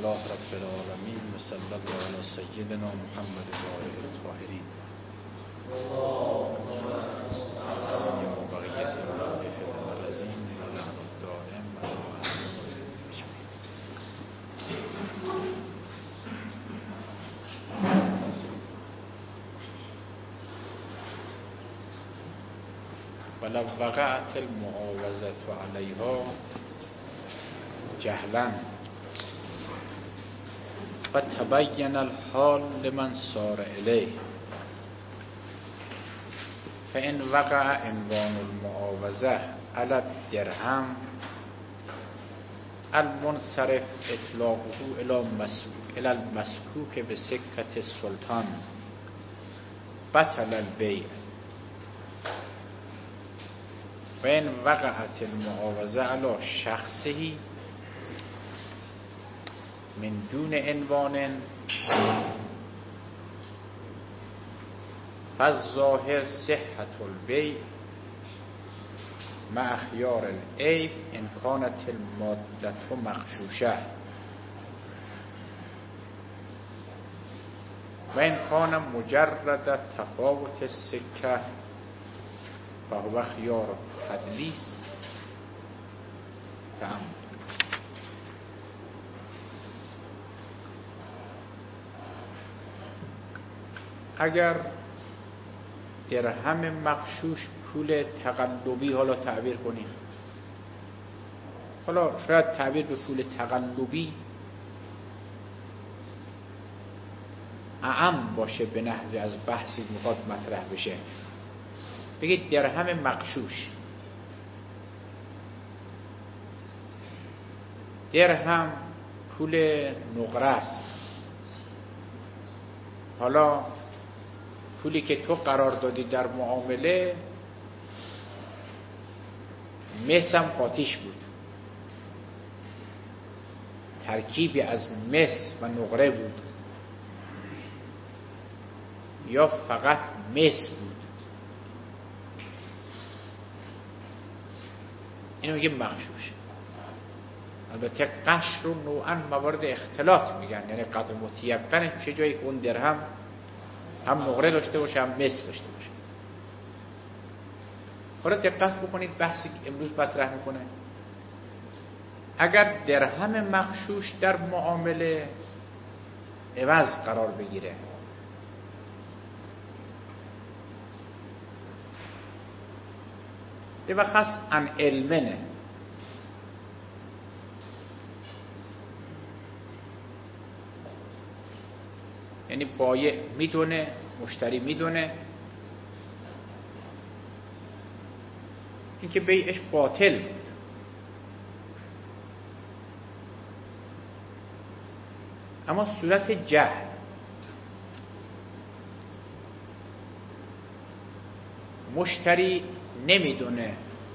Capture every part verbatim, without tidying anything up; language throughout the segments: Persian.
لله رب العالمین و صلی الله علی سیدنا محمد و آله الطاهرین سیم و بقیت الله فی الارضین و لعن الدائم و ولو وقعت المعاوضة علیها جهلا و تبین الحال لمن سار الیه فان وقع عنوان المعاوضة علی الدرهم المنصرف اطلاقه الى المسکوک بسکة السلطان بطل البیع و این وقعت المعاوضه علی شخصی من دون عنوان فالظاهر صحة البیع مع خیار العیب ان کانت المادة مغشوشه و ان کان مجرد تفاوت السکه فهو خیار تدلیس تأمل. اگر درهم مغشوش پول تقلبی حالا تعبیر کنیم، حالا شاید تعبیر به پول تقلبی اعم باشه به نحوی از بحثی میخواد مطرح بشه. بگید درهم مغشوش، درهم پول نقره است. حالا پولی که تو قرار دادی در معامله مس هم قاطیش بود، ترکیبی از مس و نقره بود یا فقط مس بود، اینو میگه مغشوش. البته قشر رو نوعا موارد اختلاط میگن، یعنی قدر متیقنه چه جایی اون درهم هم نقره داشته باشه هم مس داشته باشه. حالا دقت بکنید بحثی که امروز مطرح میکنه، اگر درهم مغشوش در معامله عوض قرار بگیره، به بخص ان علمنه، یعنی بایع میدونه، مشتری میدونه اینکه بیعش باطل بود، اما صورت جهل، مشتری نمیدونه،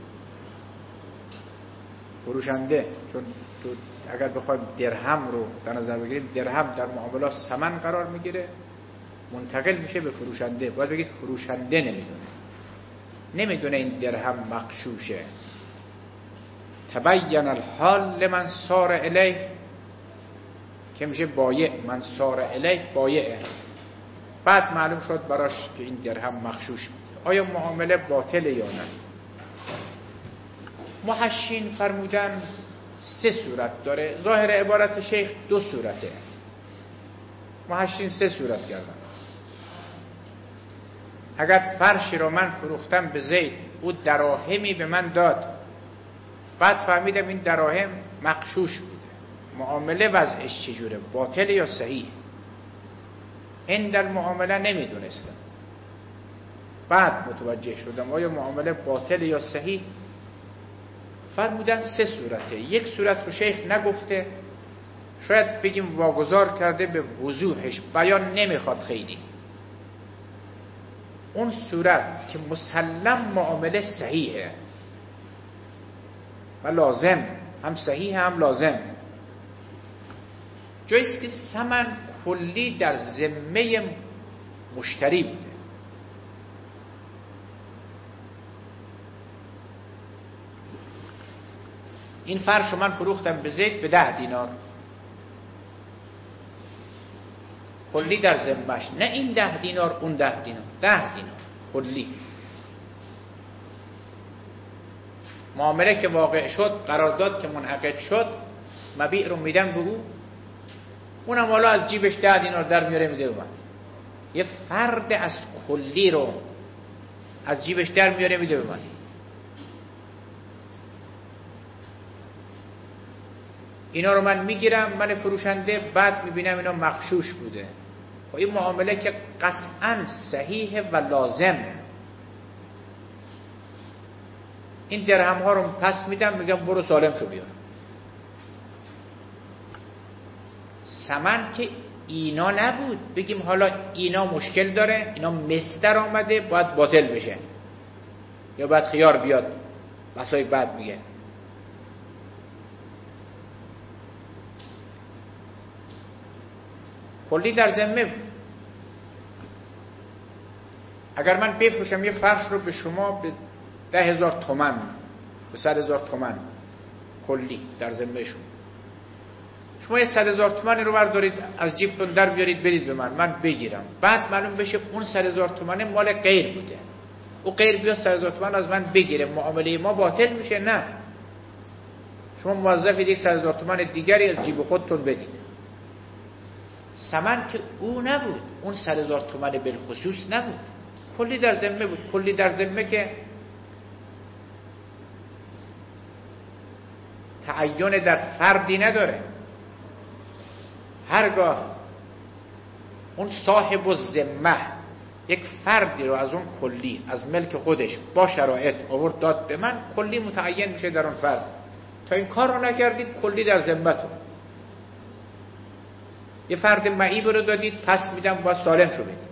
فروشنده، چون تو اگر بخوایم درهم رو در نظر بگیریم، درهم در معاملات ثمن قرار میگیره، منتقل میشه به فروشنده، باید بگید فروشنده نمیدونه، نمیدونه این درهم مغشوشه. تبین الحال لمن سار الیه که میشه بایع، من سار الیه بایعه، بعد معلوم شد براش که این درهم مغشوش بود. آیا معامله باطله یا نه؟ محشین فرمودن سه صورت داره، ظاهر عبارت شیخ دو صورته، محشین سه صورت کردن. اگر فرشی رو من فروختم به زید، او دراهمی به من داد، بعد فهمیدم این دراهم مغشوش بود، معامله وضعش چجوره، باطل یا صحیح؟ این در معامله نمیدونستم، بعد متوجه شدم آیا معامله باطل یا صحیح. فرمودن سه صورته. یک صورت رو شیخ نگفته، شاید بگیم واگذار کرده به وضوحش، بیان نمیخواد خیلی. اون صورت که مسلم معامله صحیحه و لازم، هم صحیح هم لازم، جاییست که ثمن کلی در ذمه مشتری بوده. این فرش رو من فروختم به زید به ده دینار، کلی در ذمه‌اش، نه این ده دینار اون ده دینار، ده دینار کلی. معامله که واقع شد، قرارداد که منعقد شد، مبیع رو میدم به او، اونم حالا از جیبش ده دینار در میاره میده به من. یه فرد از کلی رو از جیبش در میاره میده به من. اینا رو من میگیرم، من فروشنده، بعد میبینم اینا مغشوش بوده. خب این معامله که قطعا صحیح و لازمه. این درهم ها رو پس میدم، میگم برو سالم شو بیار. ثمن که اینا نبود بگیم حالا اینا مشکل داره، اینا مستر آمده باید باطل بشه یا باید خیار بیاد، بسای بعد میگه. کلی در ذمه بود. اگر من بفروشم یه فرش رو به شما به ده هزار تومن، به صد هزار تومن کلی در ذمه شما، شما یه صد هزار تومن رو بردارید از جیبتون در بیارید بدید به من، من بگیرم، بعد معلوم بشه اون صد هزار تومن مال غیر بوده، او غیر بیاد صد هزار تومن از من بگیره، معامله ما باطل میشه؟ نه، شما موظفید یک صد هزار تومن دیگری از جیب خودتون بدید. ثمن که او نبود، اون صد هزار تومن بالخصوص نبود، کلی در ذمه بود. کلی در ذمه که تعین در فردی نداره. هرگاه اون صاحب الذمه یک فردی رو از اون کلی، از ملک خودش با شرایط آورد داد به من، کلی متعین میشه در اون فرد. تا این کار رو نکردید کلی در ذمتون. یه فرد معیب رو دادید، پس میدم باید سالم شو بدید.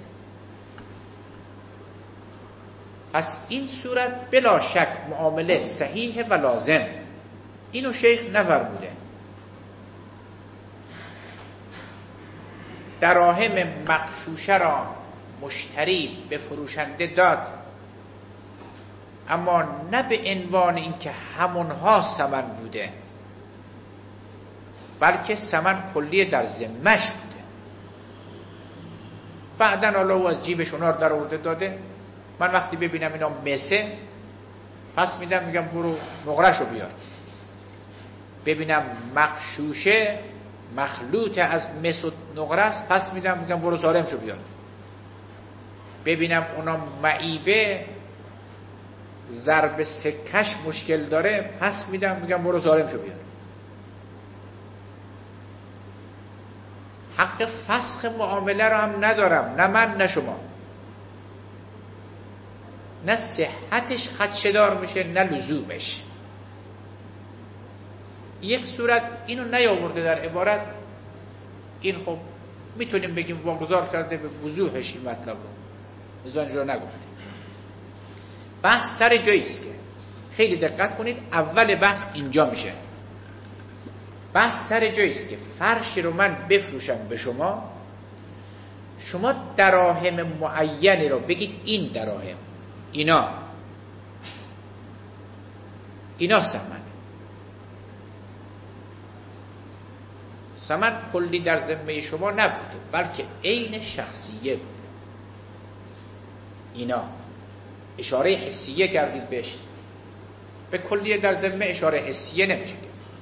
پس این صورت بلا شک معامله صحیح و لازم. اینو شیخ نفرموده. دراهم مغشوشه را مشتری به فروشنده داد، اما نه به عنوان اینکه همونها ثمن بوده، بلکه ثمن کلی در ذمه‌اش بوده. بعداً حالا او از جیبش اونا رو در آورده داده، من وقتی ببینم اینا مسه پس میدم، میگم برو نقره‌شو بیار. ببینم مغشوشه مخلوط از مس و نقره است، پس میدم، میگم برو سالم شو بیار. ببینم اونا معیبه ضرب سکش مشکل داره، پس میدم، میگم برو سالم شو بیار. حق فسخ معامله رو هم ندارم، نه من نه شما. نه صحتش خدشه‌دار میشه نه لزومش. یک صورت اینو نیاورده در عبارت، این خب میتونیم بگیم واگذار کرده به وضوحش این مطلب رو، ازان جو نگفته. بحث سر جاییست که خیلی دقت کنید، اول بحث اینجا میشه. بحث سر جاییست که فرشی رو من بفروشم به شما، شما دراهم معینی رو بگید این دراهم، اینا اینا ثمن. ثمن کلی در ذمه شما نبوده، بلکه عین شخصیه بوده. اینا اشاره حسیه کردید بهش، به کلی در ذمه اشاره حسیه نمیشه،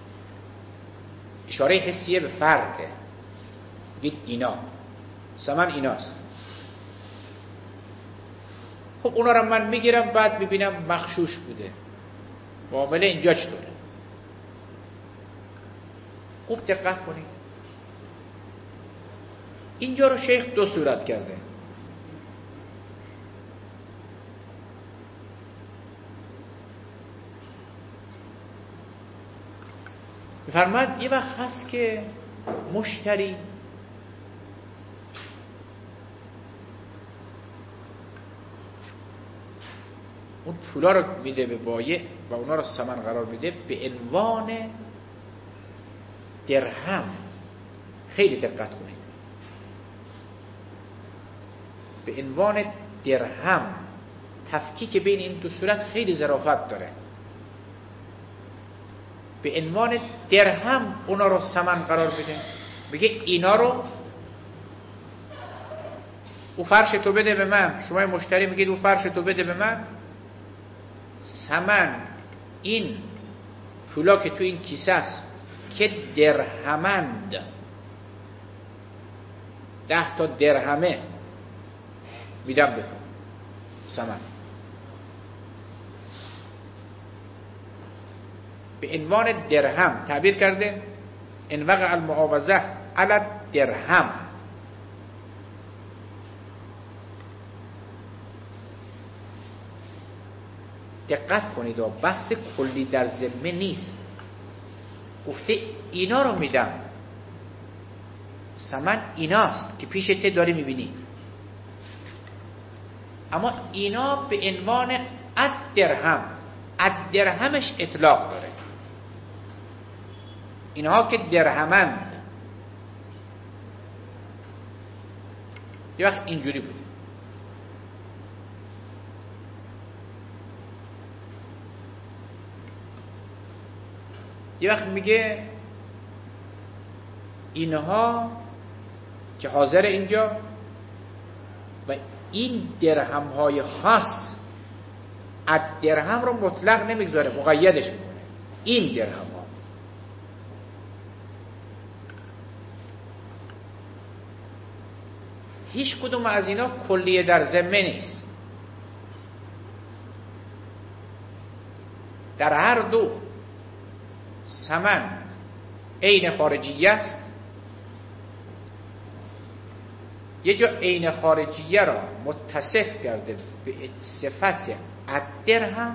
اشاره حسیه به فرده. بگید اینا ثمن ایناست. خب اونا رو من میگیرم، بعد میبینم مغشوش بوده، معامله اینجا چطوره؟ خوب دقت کنید، اینجا رو شیخ دو صورت کرده. فرماید یه وقت هست که مشتری اون پولا رو میده به بایع و اونا رو ثمن قرار میده به عنوان درهم. خیلی دقت کنید، به عنوان درهم. تفکیک بین این دو صورت خیلی ظرافت داره. به عنوان درهم اونا رو ثمن قرار میده، میگه اینا رو او فرش تو بده به من، شما مشتری میگید او فرش تو بده به من، ثمن این پولا که تو این کیسه است که درهمند، ده تا درهمه میدم به تو ثمن، به عنوان درهم تعبیر کرده. ان وقع المعاوضه علی درهم. دقت کنید و بحث کلی در ذمه نیست. گفته اینا رو میدم، ثمن ایناست که پیش ته داری میبینی، اما اینا به عنوان الدرهم، الدرهمش اطلاق داره. اینها که درهمند. یه وقت اینجوری بود، یه وقت میگه اینها که حاضر اینجا و این درهم های خاص، از درهم رو مطلق نمیگذاره، مقیدش میکنه. این درهم ها هیچ کدوم از اینا کلیه در ذمه نیست. در هر دو ثمن عین خارجیه است. یه جا عین خارجیه را متصف کرده به صفت الدرهم،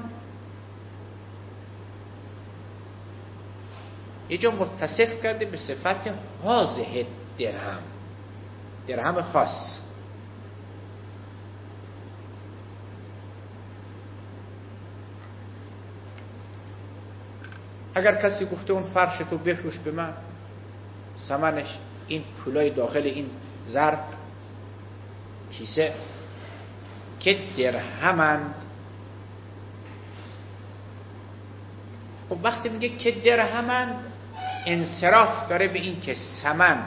یه جا متصف کرده به صفت هازه درهم، درهم خاص. اگر کسی گفته اون فرش تو بفروش به من، ثمنش این پولای داخل این ظرف کیسه که درهمند، خب وقتی میگه که درهمند انصراف داره به این که ثمن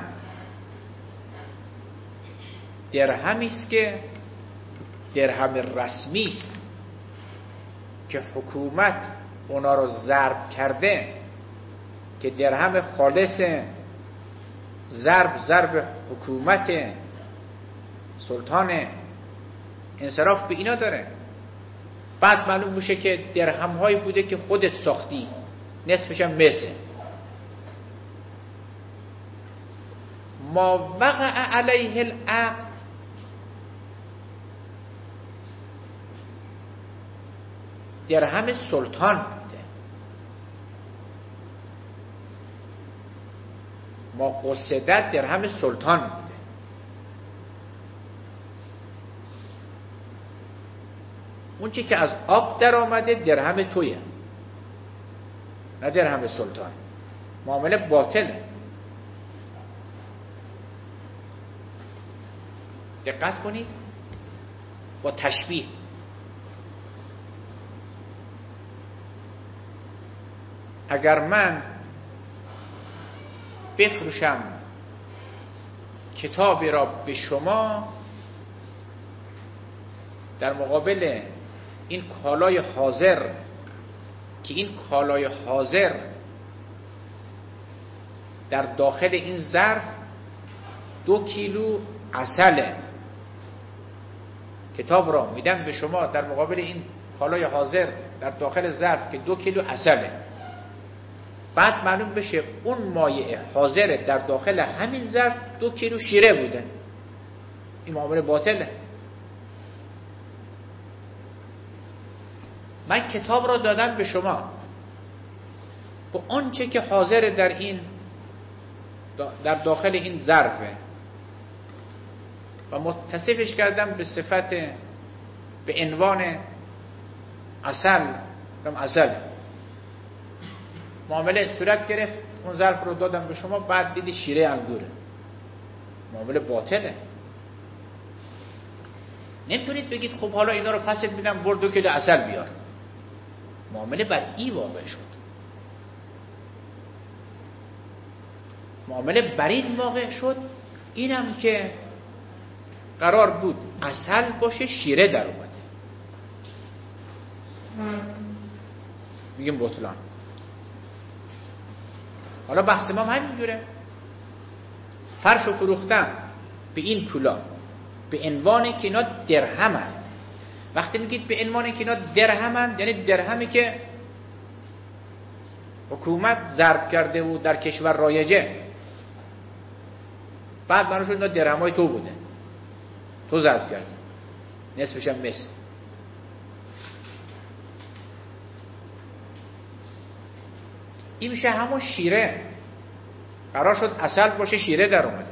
درهمی است که درهم رسمی است که حکومت اونا رو ضرب کرده، که درهم خالص ضرب ضرب حکومت سلطان، انصراف به اینا داره. بعد معلوم میشه که درهم هایی بوده که خودت ساختی، نصفش هم مثل ما وقع علیه العقد، درهم سلطان بوده. ما قصدت درهم سلطان بوده. اون چی که از آب در آمده درهم تویه، نه درهم سلطان. معامله باطله. دقت کنید با تشبیه. اگر من بفروشم کتابی را به شما در مقابل این کالای حاضر، که این کالای حاضر در داخل این ظرف دو کیلو عسله، کتاب را میدم به شما در مقابل این کالای حاضر در داخل ظرف که دو کیلو عسله، بعد معلوم بشه اون مایع حاضر در داخل همین ظرف دو کیلو شیره بوده، این معامله باطله. من کتاب را دادم به شما، با آنچه که حاضر در این در داخل این ظرفه و متصفش کردم به صفت به عنوان عسل، کم عسل، معامله صورت گرفت، اون ظرف رو دادم به شما، بعد دیدی شیره انگوره، معامله باطله. نمیتونید بگید خب حالا اینا رو پست میدم برد دو کیلو عسل بیار. معامله بر این واقع شد، معامله بر این واقع شد. اینم که قرار بود عسل باشه، شیره در اومده، میگیم بطلان. حالا بحث ما همینجوره. فرش و فروختم به این پولا به عنوان که اینا درهمن. وقتی میگید به عنوان که اینا درهمن، یعنی درهمی که حکومت ضرب کرده و در کشور رایجه، بعد منو شد اینا درهمای تو بوده، تو ضرب کردی، نصفش هم مثل. این میشه همون شیره. قرار شد عسل باشه، شیره در اومده.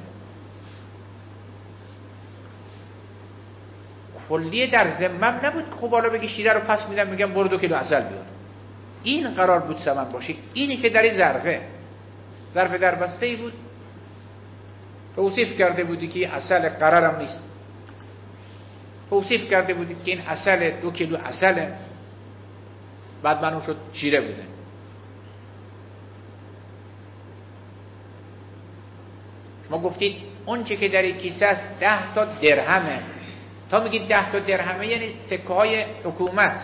کلیه در ذمم نبود که خب حالا بگی شیره رو پس میدم، میگم برو دو کیلو عسل بیار. این قرار بود ثمن باشه. اینی که در این ظرفه، ظرف در بسته ای بود، توصیف کرده بودی که عسل قرارم نیست، توصیف کرده بودی که این عسل دو کیلو عسله، بعد منو شد شیره بوده. شما گفتید اون چه که در این کیسه است ده تا درهمه. تا میگید ده تا درهمه یعنی سکه های حکومت.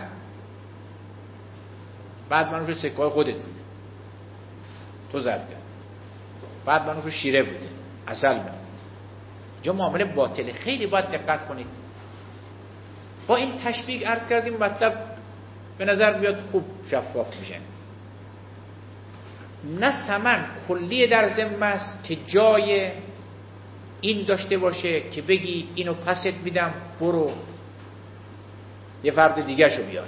بعد منو شد سکه های خودت بوده، تو ضرب کرد. بعد منو شد شیره بوده، عسل بوده. جا معامله باطله. خیلی باید دقت کنید. با این تشبیه عرض کردیم مطلب به نظر بیاد خوب شفاف میشه. نه ثمن کلی در ذمه است که جای این داشته باشه که بگی اینو پست میدم برو یه فرد دیگه شو بیار.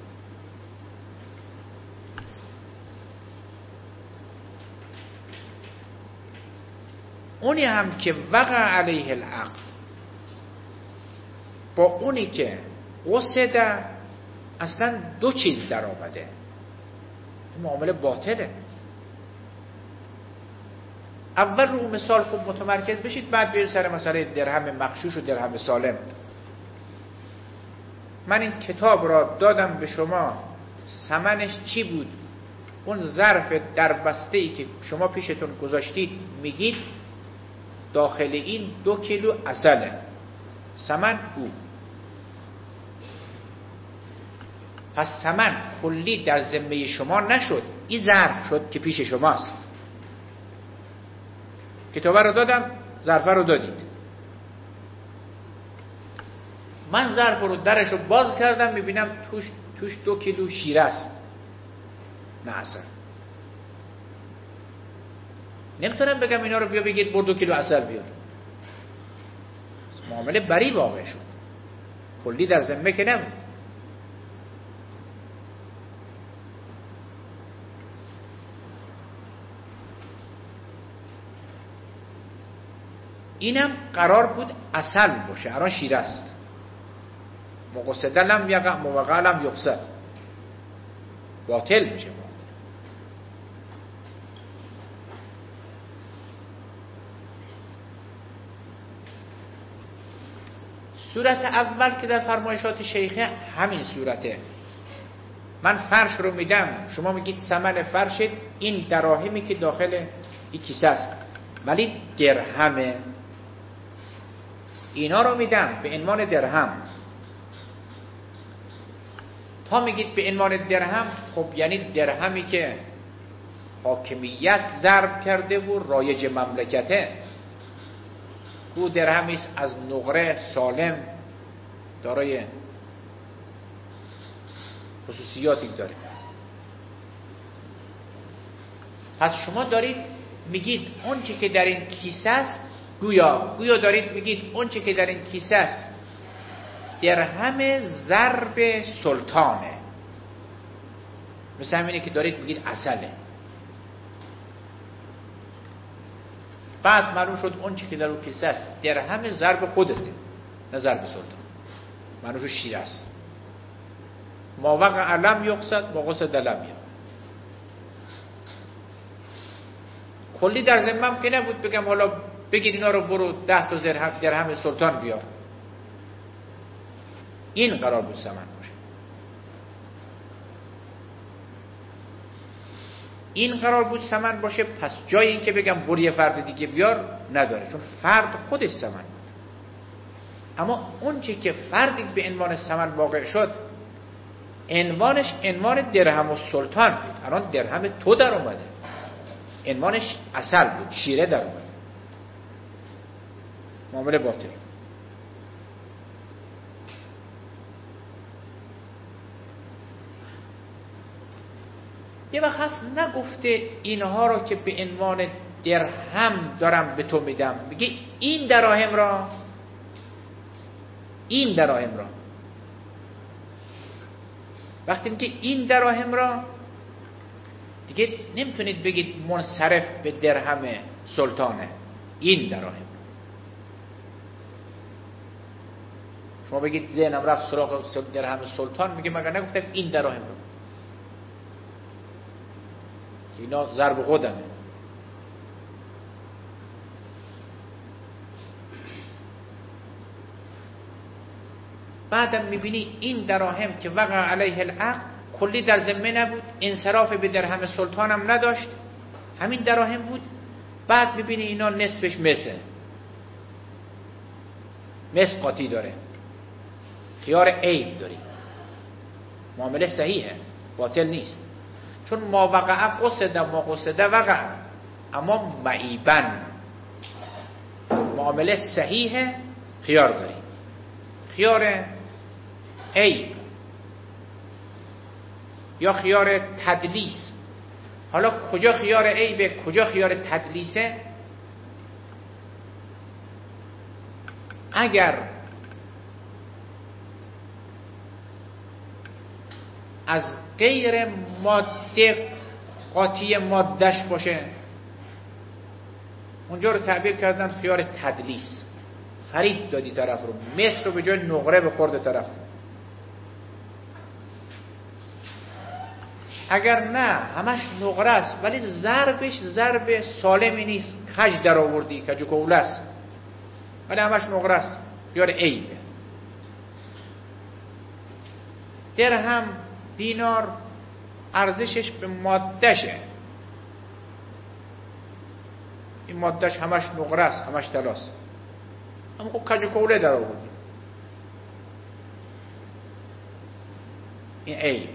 اونی هم که وقع علیه العقد با اونی که قصد، اصلا دو چیز در آمده. معامله باطله. اول رو مثال خوب متمرکز بشید، بعد برید سر مسئله درهم مغشوش و درهم سالم. من این کتاب را دادم به شما، ثمنش چی بود؟ اون ظرف در بسته‌ای که شما پیشتون گذاشتید میگید داخل این دو کیلو عسله، ثمن او. پس ثمن کلی در ذمه شما نشد، این ظرف شد که پیش شماست. کتابه رو دادم، ظرفه رو دادید. من ظرف رو درش رو باز کردم، میبینم توش توش دو کیلو شیره است، نه عسل. نمیتونم بگم اینا رو بیا بگید بر دو کیلو عسل بیار. معامله بری واقع شد، کلی در ذمه که نبود. اینم قرار بود عسل باشه، الان شیره است. مقصد لم یقع موقع لم یقصد، باطل میشه. صورت اول که در فرمایشات شیخه همین صورته. من فرش رو میدم، شما میگید ثمن فرشت این دراهمی که داخل این کیسه است، ولی درهمه. اینا رو میدم به عنوان درهم. تا میگید به عنوان درهم، خب یعنی درهمی که حاکمیت ضرب کرده و رایج مملکته. او درهمی است از نقره، سالم، دارای خصوصیاتی داره. پس شما دارید میگید اون چی که در این کیسه است، گویا گویا دارید میگید اون چی که در این کیسه است درهم ضرب سلطانه. مثل همینه که دارید میگید عسله. بعد معلوم شد اون چی که در اون کیسه است درهم ضرب خودته، نه ضرب سلطان. معلوم شد شیره است. ما وقع علم یقصد ما قصد لم یقصد. کلی در ذمم که نبود بگم حالا بگید اینا رو برو ده تا درهم درهم سلطان بیار. این قرار بود ثمن باشه. این قرار بود ثمن باشه. پس جای این که بگم برو یه فرد دیگه بیار نداره، چون فرد خودش ثمن بود. اما اون چی که فردی به عنوان ثمن واقع شد عنوانش عنوان درهم السلطان بود. الان درهم تو در اومده، عنوانش عسل بود، شیره در اومده. معامله باطل. یه وقت هست نگفته اینها رو که به عنوان درهم دارم به تو میدم، میگه این دراهم را، این دراهم را. وقتی میگه این دراهم را دیگه نمیتونید بگید منصرف به درهم سلطانه، این دراهم. شما بگید ذهنم رفت سراغ درهم سلطان، میگه مگر نگفتم این دراهم را؟ که اینا ضرب خودمه. بعدم میبینی این دراهم که وقع علیه العقد کلی در ذمه نبود، انصراف به درهم سلطان هم نداشت، همین دراهم بود. بعد میبینی اینا نصفش مسه مس قاطی داره، خیار عیب داری، معامله صحیحه، باطل نیست. چون ما وقع قصده ما قصده وقع، اما معیبن معامله صحیحه، خیار داری، خیار عیب یا خیار تدلیس. حالا کجا خیار عیبه کجا خیار تدلیسه؟ اگر از غیر ماده قاطی مادهش باشه، اونجا رو تعبیر کردن خیار تدلیس، فرید دادی طرف رو، مصر رو به جای نقره به خورده طرف. اگر نه همش نقره است ولی ضربش ضرب سالمی نیست، کج در آوردی، کج و کوله است، ولی همش نقره است، خیار عیبه. درهم دینار ارزشش به مادهشه، این مادهش همش نقره است، همش طلاست، اما خب کج و کوله در آوردی، این عیب.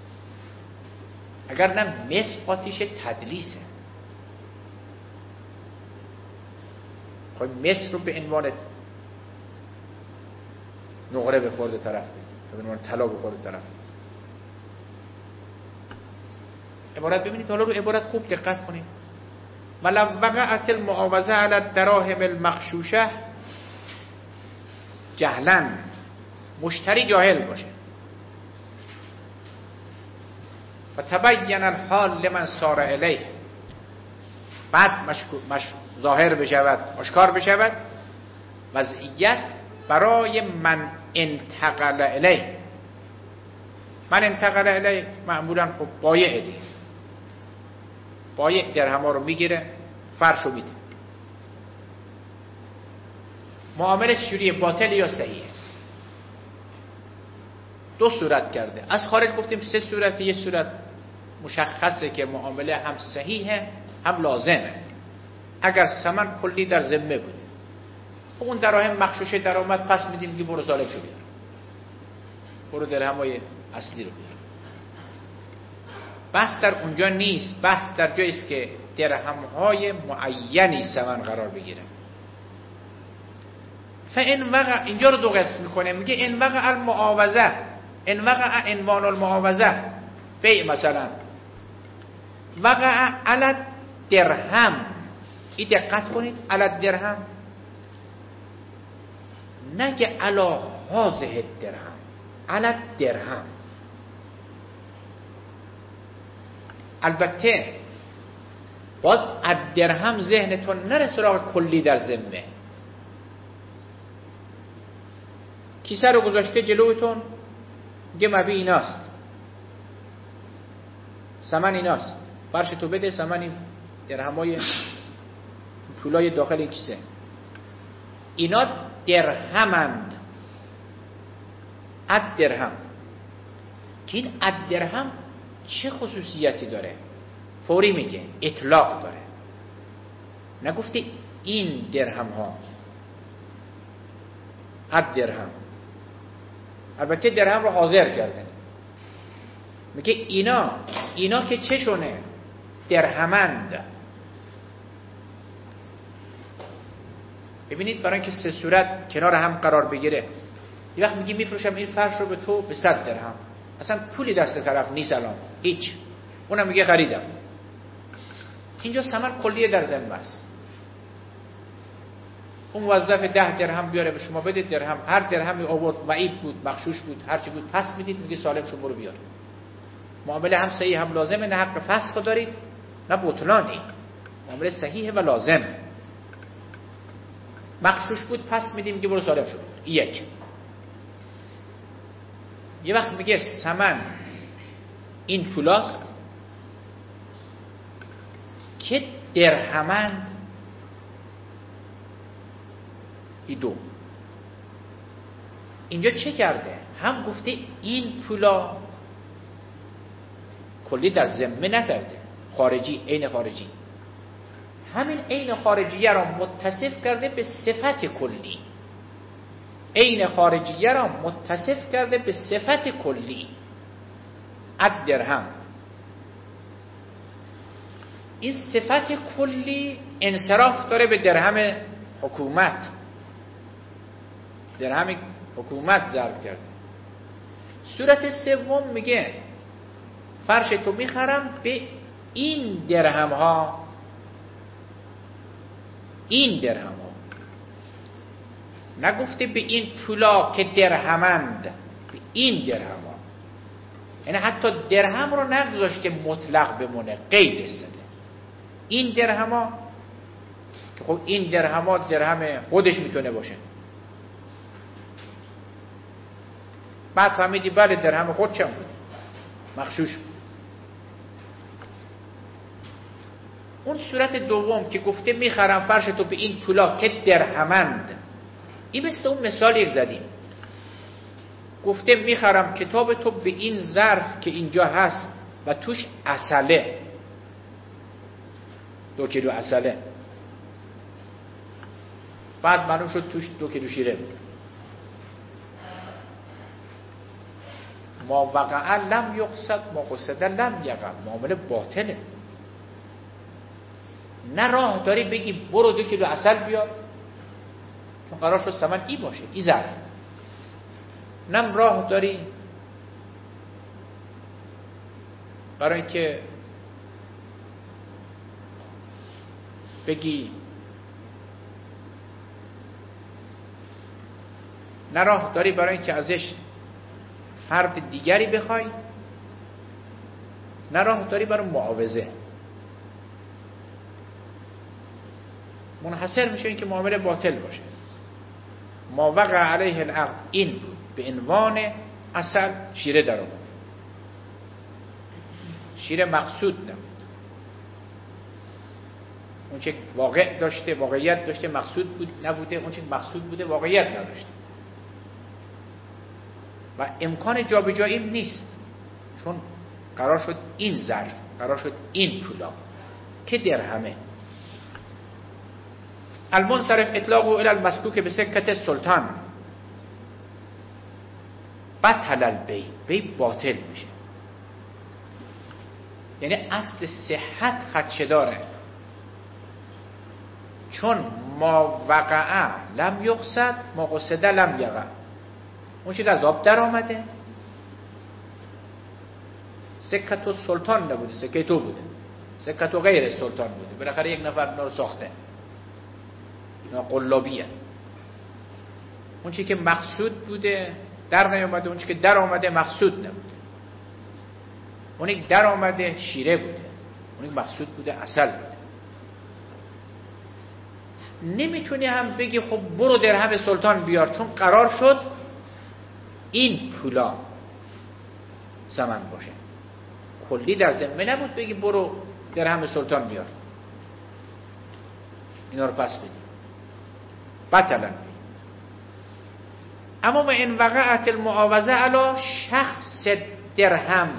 اگر نه مس قاطیش تدلیسه، خب مس رو به عنوان نقره به خورده طرف بدی، به عنوان طلا به خورده طرف. عبارت ببینید، حالا رو عبارت خوب دقت کنید. ولو وقعت المعاوضه علی الدراهم المغشوشه جهلا، مشتری جاهل باشه، و تبین الحال لمن سار الیه، بعد مش ظاهر بشود، آشکار بشود وضعیت برای من انتقل الیه. من انتقل الیه معمولا خب بایع دیگه، بایع درهم ها رو میگیره، فرشو میده. معامله چجوریه؟ باطل یا صحیحه؟ دو صورت کرده. از خارج گفتیم سه صورت. یه صورت مشخصه که معامله هم صحیحه هم لازمه. اگر ثمن کلی در ذمه بوده، اون دراهم مغشوشه درآمد، پس میدیم که برو ظالم شو بیار، برو درهمای اصلی رو بیار. بحث در اونجا نیست، بحث در جایی است که درهم‌های معینی ثمن قرار بگیره. فان وقع، اینجا رو دو قسم میکنه، میگه ان وقع المعاوضه، ان وقع عنوان المعاوضه، بیع مثلا وقع علی درهم، این دقت کنید، علی درهم، نگه علی هذه درهم، علی درهم. البته باز از درهم ذهنتون نره سراغ کلی در ذمه. کیسه رو گذاشته جلوتون، میگه مبیع ایناست، ثمن ایناست، فرش تو بده، ثمن این درهمای پولای داخل این کیسه، اینا درهمند. اد درهم، که این اد درهم چه خصوصیتی داره؟ فوری میگه اطلاق داره، نگفته این درهم ها. اد درهم. البته درهم رو حاضر کرده. میگه اینا اینا که چشونه؟ درهمند. ببینید برای اینکه سه صورت کنار هم قرار بگیره، یه وقت میگی میفروشم این فرش رو به تو به صد درهم، اصلا پولی دست طرف نیست الان هیچ، اونم میگه خریدم. اینجا ثمن کلیه در ذمه است. اون موظف ده درهم بیاره به شما بده، درهم هر درهمی آورد وعید بود مغشوش بود هر چی بود پس میدید، میگه سالم شو برو بیار. معامله هم صحیح هم لازمه، نه حق فسخ دارید نه بطلانی، معامله صحیحه و لازم. مغشوش بود پس میدیم میگه برو سالم شو. یک یه وقت میگه ثمن این پولاست که درهمند. این دو اینجا چه کرده؟ هم گفته این پولا کلی در ذمه نکرده، خارجی عین خارجی، همین عین خارجیه را متصف کرده به صفت کلی. عین خارجیه را متصف کرده به صفت کلی. اد درهم، این صفت کلی انصراف داره به درهم حکومت. درهم حکومت ضرب کرده. صورت سوم میگه فرش تو میخرم به این درهم ها، این درهم ها، نگفته به این پولا که درهمند، به این درهم ها. یعنی حتی درهم رو نگذاشته مطلق بمونه، قید استده. این درهم ها که خب این درهم ها درهم خودش میتونه باشه. بعد فهمیدی بله درهم خودشم بوده، مغشوش بود. اون صورت دوم که گفته میخرم فرش تو به این پولا که درهمند، این مثل اون مثال یک زدیم. گفته میخرم کتاب تو به این ظرف که اینجا هست و توش عسله، دو کیلو عسله. بعد معلوم شد توش دو کیلو شیره بود. ما وقع لم یقصد ما قصد لم یقع، معامله باطله. نه راه داری بگی برو دو کیلو عسل بیار چون قرار شد ثمن ای باشه، ای ظرف. نه راه داری برای اینکه بگی، نه راه داری برای اینکه ازش فرد دیگری بخوای، نه راه داری برای معاوضه. منحصر میشه این که معامله باطل باشه. ما وقع علیه العقد این بود، به عنوان اصل شیره در آمد، شیره مقصود نبود. اون چه واقع داشته واقعیت داشته مقصود بود نبوده، اون چه مقصود بوده واقعیت نداشته و امکان جابجایی نیست، چون قرار شد این ظرف، قرار شد این پولا که درهمه. المنصرف اطلاقه الی المسکوک به سکت سلطان، بطل البیع، بیع باطل میشه. یعنی اصل صحت خدشه داره، چون ما وقع لم یقصد ما قصد لم یقع. اون چیز از آب در آمده، سکت و سلطان نبوده، سکه تو بوده، سکت و غیر سلطان بوده. بالاخره یک نفر اینا رو ساخته، اینا قلابیه. اون چی که مقصود بوده در نیامده، اون چی که در آمده مقصود نبوده. اون یک در آمده شیره بوده، اون یک مقصود بوده عسل بوده. نمیتونی هم بگی خب برو درهم سلطان بیار، چون قرار شد این پولا ثمن باشه. کلی در ذمه نبود بگی برو درهم سلطان بیار، اینا رو پس بدی بطلن. اما و ان وقعت المعاوضه علی شخص درهم،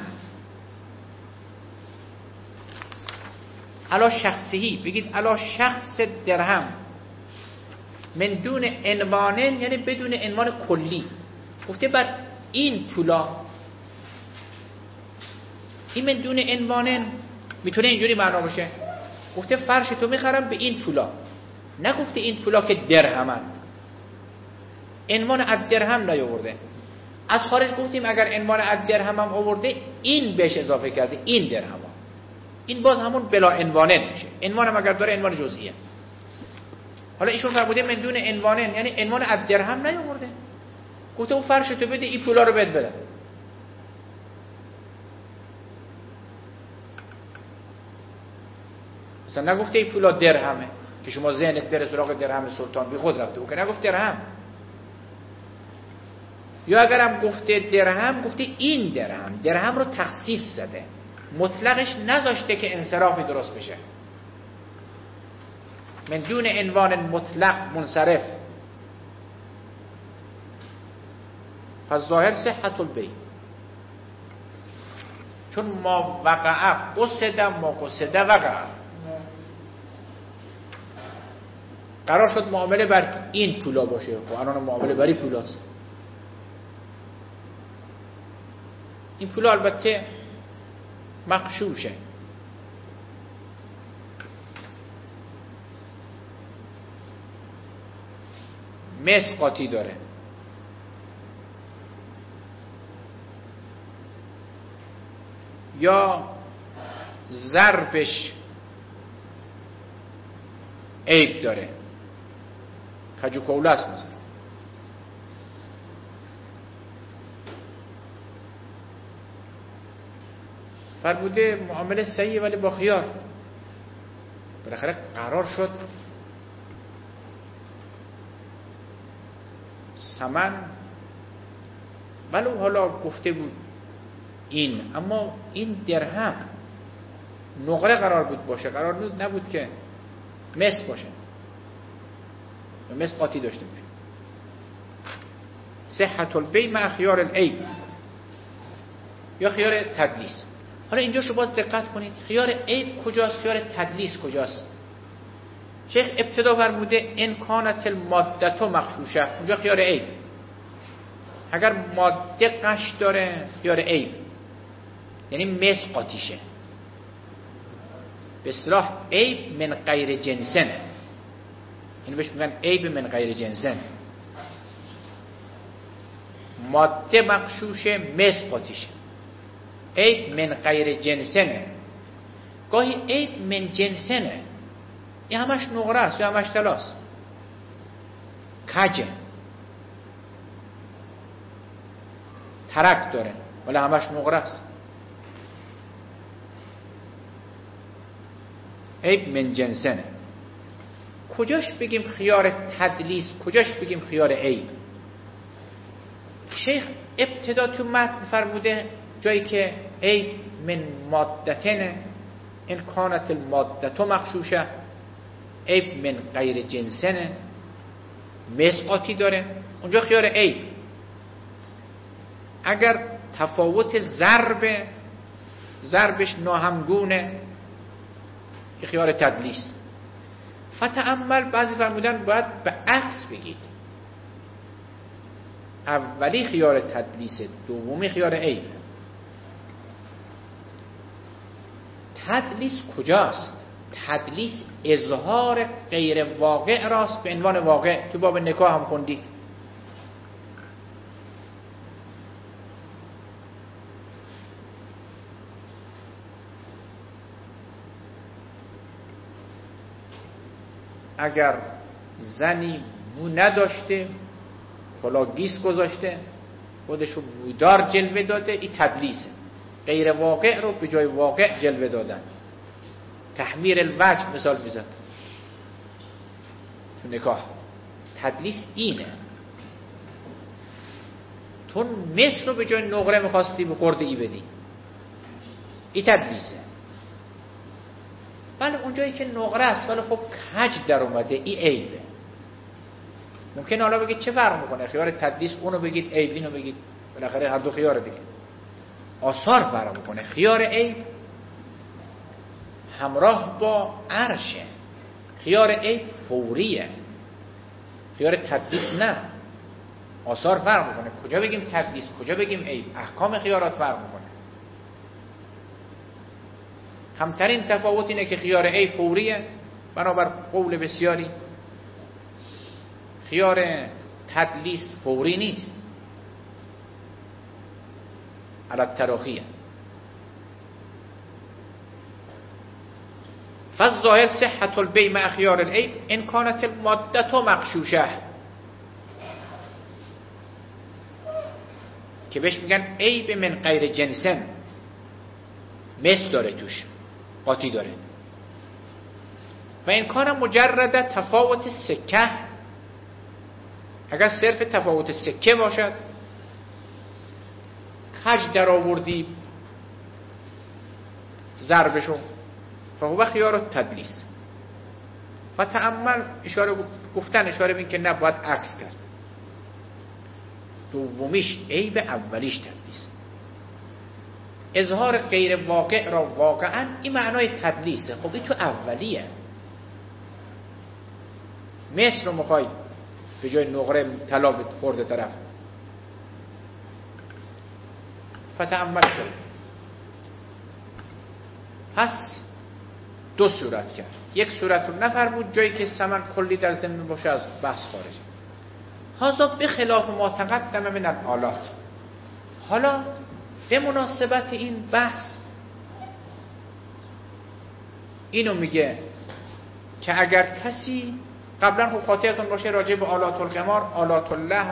علی شخصی، بگید علی شخص درهم. من دون عنوان یعنی بدون عنوان کلی. گفته بر این پولا، این من دون عنوان میتونه اینجوری معنا باشه. گفته فرش تو میخرم به این پولا، نگفته این پولا که درهمند. عنوان از درهم نیاورده. از خارج گفتیم اگر عنوان از درهم هم آورده این بهش اضافه کرده، این درهم ها. این باز همون بلا عنوانه میشه. عنوان هم اگر داره عنوان جزئیه. حالا ایشون فرموده من دون عنوان یعنی عنوان از درهم نیاورده. گفته اون فرش تو بده این پولا رو بد بده. مثلا نگفته این پولا درهمه که شما ذهنت بره سراغ درهم سلطان، بی خود رفته. او که نگفت درهم. یا اگرم گفته درهم، گفته این درهم. درهم رو تخصیص زده، مطلقش نذاشته که انصرافی درست بشه. من دون عنوان مطلق منصرف. فالظاهر صحت البیع، چون ما وقع قصد ما قصد وقع، قرار شد معامله بر این پولا باشه و الان معامله بر این پولاست. این پولا البته مغشوشه، مس قاطی داره، یا ضربش عیب داره، کجو کوله است مثلا. فرموده معامله صحیحه ولی با خیار. بالاخره قرار شد ثمن ولو حالا گفته بود این، اما این درهم نقره قرار بود باشه، قرار نبود که مس باشه و مس قاطی داشته باشه. صحت البیع مع خیار العیب یا خیار تدلیس. حالا اینجا شما باز دقت کنید، خیار عیب کجاست، خیار تدلیس کجاست؟ شیخ ابتدا فرموده ان کانت الماده مغشوشه، اونجا خیار عیب. اگر ماده قش داره خیار عیب، یعنی مس قاطیشه. به اصطلاح عیب من غیر جنسن، این بهش میگن عیب من غیر جنسن. ماده مغشوشه، مس قاطیشه. عیب من غیر جنسنه. گاهی عیب من جنسنه، این همش نقره است یا همش طلاست، کجه، ترک داره ولی همش نقره است. عیب من جنسنه. کجاش بگیم خیار تدلیس، کجاش بگیم خیار عیب؟ شیخ ابتدا تو متن فرموده جایی که عیب من مادتنه، این کانت المادتو مغشوشه، عیب من غیر جنسنه، مسقاطی داره، اونجا خیار عیب. اگر تفاوت ضرب ضربش ناهمگونه، خیار تدلیس. فتأمل، بعضی فرمودن باید به عکس بگید، اولی خیار تدلیس، دومی خیار عیب. تدلیس کجاست؟ تدلیس اظهار غیر واقع راست به عنوان واقع. تو باب نکاح هم خوندید. اگر زنی بو نداشته، کلا گیس گذاشته، خودشو بودار جلوه داده، این تدلیسه. غیر واقع رو به جای واقع جلوه دادن. تحمیر الوجه مثال میزد تو نکاح. تدلیس اینه. تو مصر رو به جای نقره میخواستی به خورده ای بدی، این تدلیسه. بله اونجایی که نقره است ولی خب کج در اومده، این عیبه. ممکن حالا بگید چه فرق میکنه خیار تدلیس اونو بگید عیب اینو بگید، بالاخره هر دو خیار دیگه. آثار فرق میکنه. خیار عیب همراه با عرشه، خیار عیب فوریه. خیار تدلیس نه، آثار فرق میکنه. کجا بگیم تدلیس، کجا بگیم عیب، احکام خیارات فرق میکنه. کمترین تفاوت اینه که خیار عیب فوریه بنابر قول بسیاری، خیار تدلیس فوری نیست، علی التراخیه. فالظاهر صحة البيع مع خيار العيب ان كانت المادة مغشوشه، که بهش میگن عیب من غیر جنسن، مس داره توش، قاطی داره. و این کان مجرد تفاوت سکه، اگر صرف تفاوت سکه باشد، کج در آوردی ضربشو، فهو خیار تدلیس. و تأمل اشاره گفتن اشاره بین که نباید عکس کرد. دومیش عیب، اولیش تدلیس. اظهار غیر واقع را واقعا این معنای تدلیسه. خب این تو اولیه. مثل رو میخوای به جای نقره طلا خورده طرف. فتأمل شد. پس دو صورت کرد. یک صورت رو نفرمود جایی که ثمن کلی در ضمن باشه از بحث خارجه. هذا به خلاف ما تقدم من الآلات. حالا به مناسبت این بحث اینو میگه که اگر کسی قبلا خوب خاطرتون باشه راجع به آلات القمار، آلات اللهو،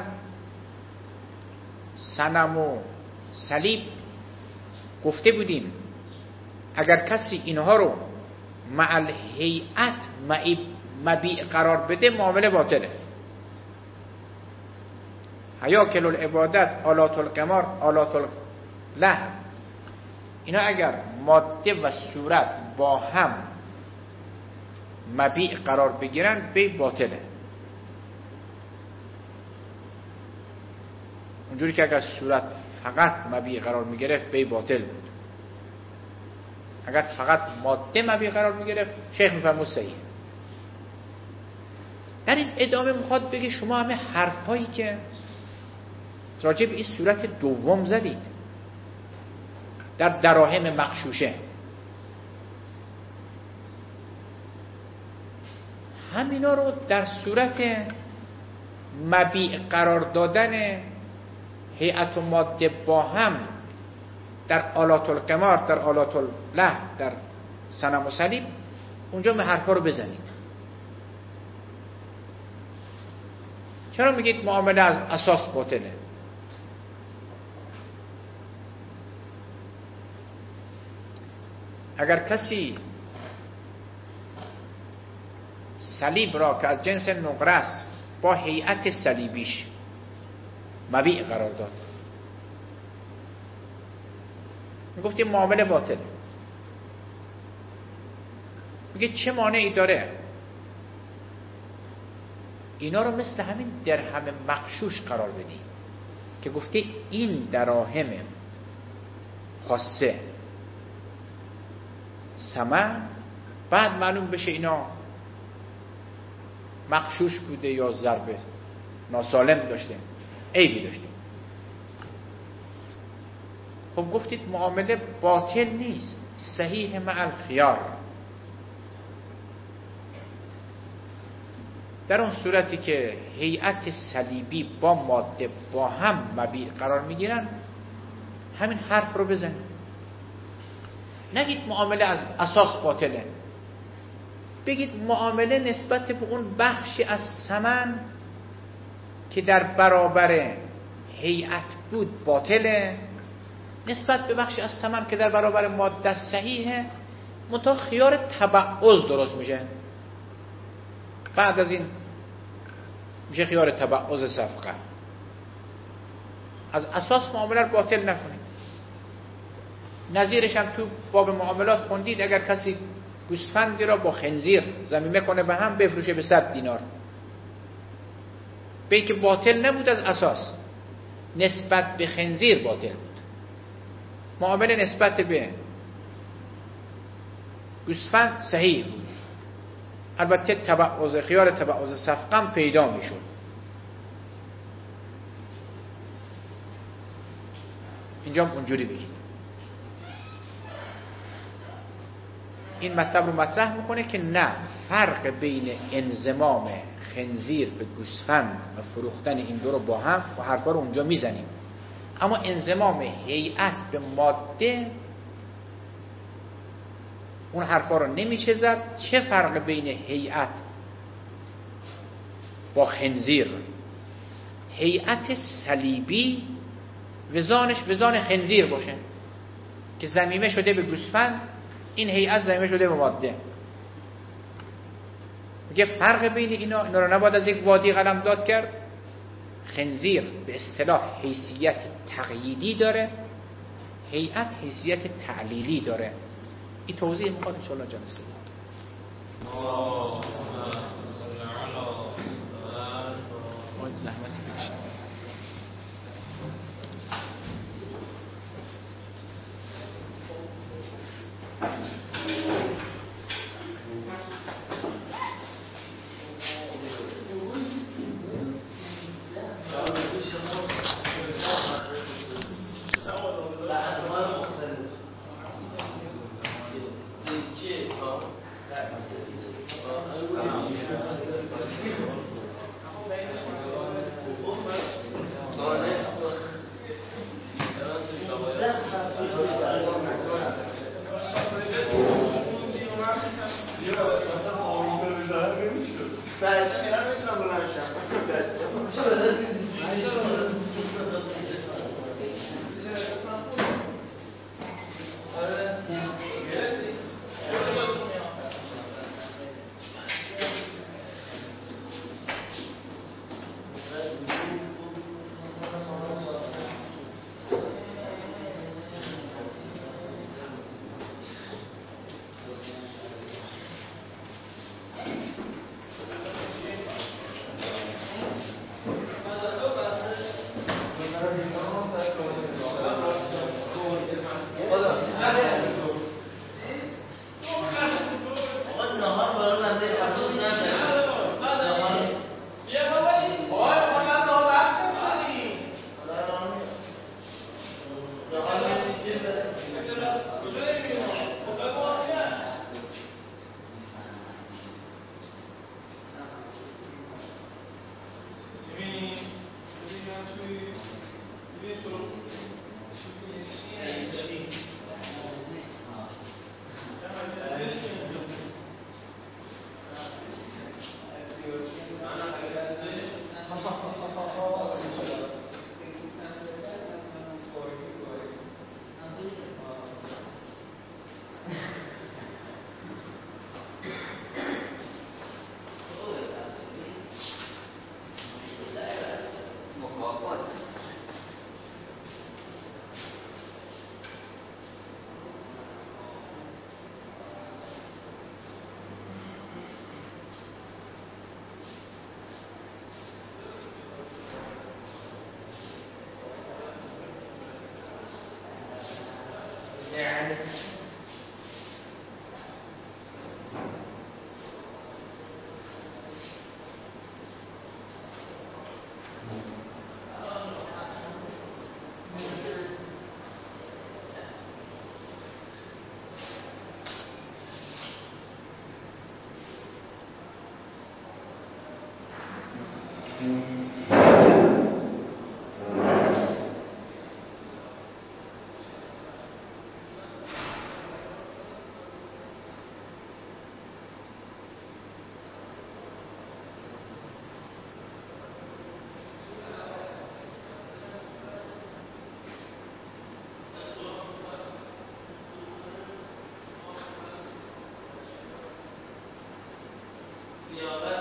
صنم و صلیب گفته بودیم اگر کسی اینها رو مع الهیئت مبیع قرار بده معامله باطله. حیاکل العبادت، آلات القمار، آلات اللهو، اینا اگر ماده و صورت با هم مبیع قرار بگیرن بیع باطله. اونجوری که اگر صورت فقط مبیع قرار میگرفت بیع باطل بود. اگر فقط ماده مبیع قرار میگرفت شیخ میفرمود صحیح. در این ادامه میخواد بگه شما همه حرفایی که راجع به این صورت دوم زدید در دراهم مغشوشه، همینا رو در صورت مبیع قرار دادن هیئت و ماده با هم در آلات القمار، در آلات اللهو، در صنم و صلیب، اونجا می حرفا رو بزنید. چرا میگید معامله از اساس باطله؟ اگر کسی صلیب را که از جنس نقره است با هیئت صلیبیش مبیع قرار داد، میگفتیم معامله باطل. میگه چه مانعی داره اینا رو مثل همین درهم مغشوش قرار بدی که گفته این دراهم خاصه ثمن، بعد معلوم بشه اینا مغشوش بوده یا ضربه ناسالم داشته، عیبی داشته. خب گفتید معامله باطل نیست، صحیح مع الخیار. در اون صورتی که هیئت صلیبی با ماده با هم مبیع قرار میگیرن همین حرف رو بزنید. نگید معامله از اساس باطله، بگید معامله نسبت به اون بخشی از ثمن که در برابر هیئت بود باطله، نسبت به بخشی از ثمن که در برابر ماده صحیحه، منتها خیار تبعض درست میشه. بعد از این میشه خیار تبعض صفقه. از اساس معامله رو باطل نکنید. نظیرش هم تو باب معاملات خوندید، اگر کسی گوسفندی را با خنزیر ضمیمه کنه به هم بفروشه به صد دینار، به اینکه باطل نبود از اساس، نسبت به خنزیر باطل بود. معامله نسبت به گوسفند صحیح بود، البته تبعض خیار تبعض صفقه پیدا میشد. اینجا هم اونجوری بگید. این مطلب رو مطرح میکنه که نه، فرق بین انضمام خنزیر به گوسفند و فروختن این دو رو با هم و حرفا رو اونجا میزنیم، اما انضمام هیئت به ماده اون حرفا رو نمیشه زد. چه فرق بین هیئت با خنزیر؟ هیئت صلیبی وزانش وزان خنزیر باشه که ضمیمه شده به گوسفند، این هیئت ضمیمه شده به ماده. میگه فرق بین اینا اینا رو نباید از یک وادی قلم داد کرد. خنزیر به اصطلاح حیثیت تقییدی داره، هیئت حیثیت تعلیلی داره. این توضیح میخواد ان شاء الله جلسه بعد. زحمتی بکشید. Yeah.